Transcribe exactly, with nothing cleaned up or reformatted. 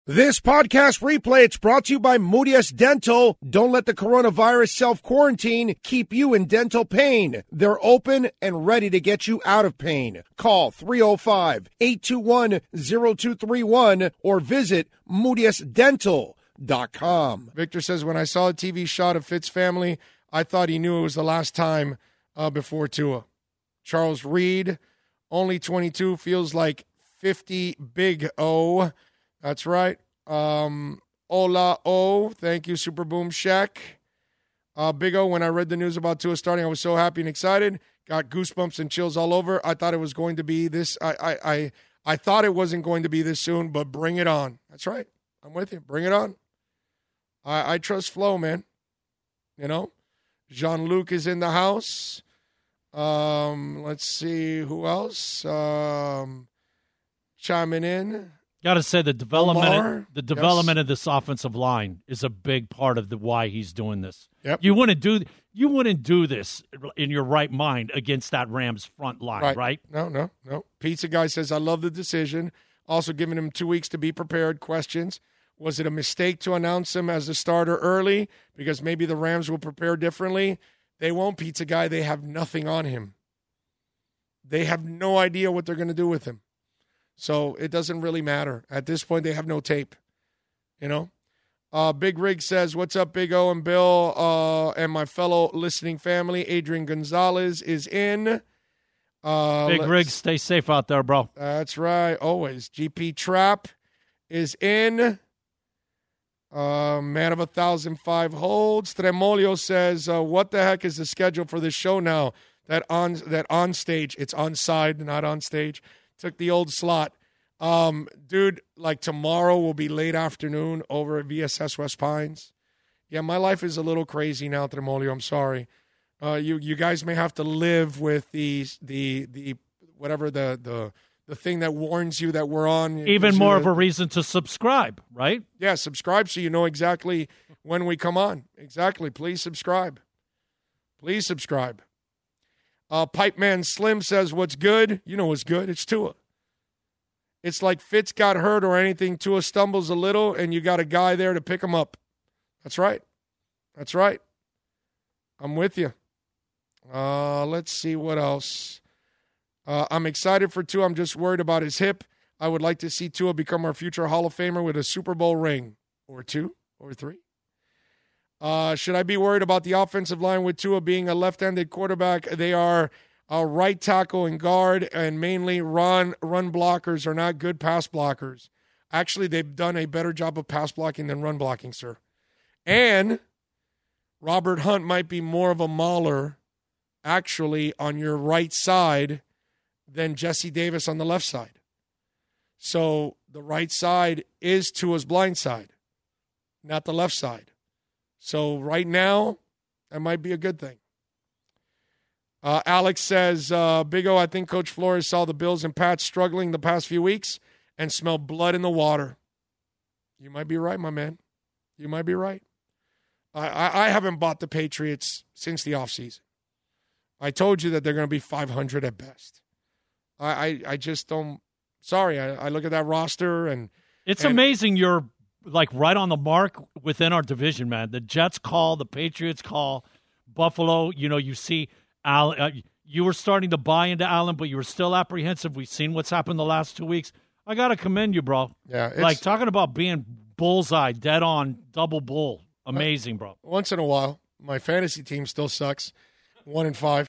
This podcast replay, it's brought to you by Moodius Dental. Don't let the coronavirus self-quarantine keep you in dental pain. They're open and ready to get you out of pain. Call three oh five, eight two one, oh two three one or visit moodius dental dot com. Victor says, when I saw a T V shot of Fitz family, I thought he knew it was the last time uh, before Tua. Charles Reed, only twenty-two, feels like fifty big O. That's right. Um, Ola O, thank you, Super Boom Shack. Uh, Big O, when I read the news about Tua starting, I was so happy and excited. Got goosebumps and chills all over. I thought it was going to be this. I, I, I, I thought it wasn't going to be this soon, but bring it on. That's right. I'm with you. Bring it on. I, I trust Flo, man. You know, Jean-Luc is in the house. Um, let's see who else. Um, chiming in. Got to say the development, Lamar, the development yes. of this offensive line is a big part of the why he's doing this. Yep. You wouldn't do you wouldn't do this in your right mind against that Rams front line, right? right? No, no, no. Pizza Guy says, I love the decision. Also giving him two weeks to be prepared. Questions. Was it a mistake to announce him as a starter early? Because maybe the Rams will prepare differently. They won't, Pizza Guy. They have nothing on him. They have no idea what they're going to do with him. So it doesn't really matter. At this point, they have no tape, you know. Uh, Big Rig says, what's up, Big O and Bill uh, and my fellow listening family? Adrian Gonzalez is in. Uh, Big Rig, stay safe out there, bro. That's right, always. G P Trap is in. Uh, man of a thousand five holds. Tremolio says, uh, what the heck is the schedule for this show now? That on that on stage, it's on side, not on stage. Took the old slot. Um, dude, like tomorrow will be late afternoon over at V S S West Pines. Yeah, my life is a little crazy now, Tremolio. I'm sorry. Uh, you you guys may have to live with the the the whatever the the the thing that warns you that we're on. Even more of a reason to subscribe, right? Yeah, subscribe so you know exactly when we come on. Exactly. Please subscribe. Please subscribe. Uh, Pipe Man Slim says, what's good? You know what's good. It's Tua. It's like Fitz got hurt or anything. Tua stumbles a little, and you got a guy there to pick him up. That's right. That's right. I'm with you. Uh, let's see what else. Uh, I'm excited for Tua. I'm just worried about his hip. I would like to see Tua become our future Hall of Famer with a Super Bowl ring or two or three. Uh, should I be worried about the offensive line with Tua being a left-handed quarterback? They are a right tackle and guard, and mainly run run blockers are not good pass blockers. Actually, they've done a better job of pass blocking than run blocking, sir. And Robert Hunt might be more of a mauler, actually, on your right side than Jesse Davis on the left side. So the right side is Tua's blind side, not the left side. So right now, that might be a good thing. Uh, Alex says, uh, Big O, I think Coach Flores saw the Bills and Pats struggling the past few weeks and smelled blood in the water. You might be right, my man. You might be right. I, I, I haven't bought the Patriots since the offseason. I told you that they're going to be five hundred at best. I, I, I just don't – sorry, I, I look at that roster and – It's and, amazing you're – like right on the mark within our division, man. The Jets call, the Patriots call, Buffalo. You know, you see, Allen. Uh, you were starting to buy into Allen, but you were still apprehensive. We've seen what's happened the last two weeks. I gotta commend you, bro. Yeah, it's, like talking about being bullseye, dead on, double bull. Amazing, bro. Once in a while, my fantasy team still sucks. One and five.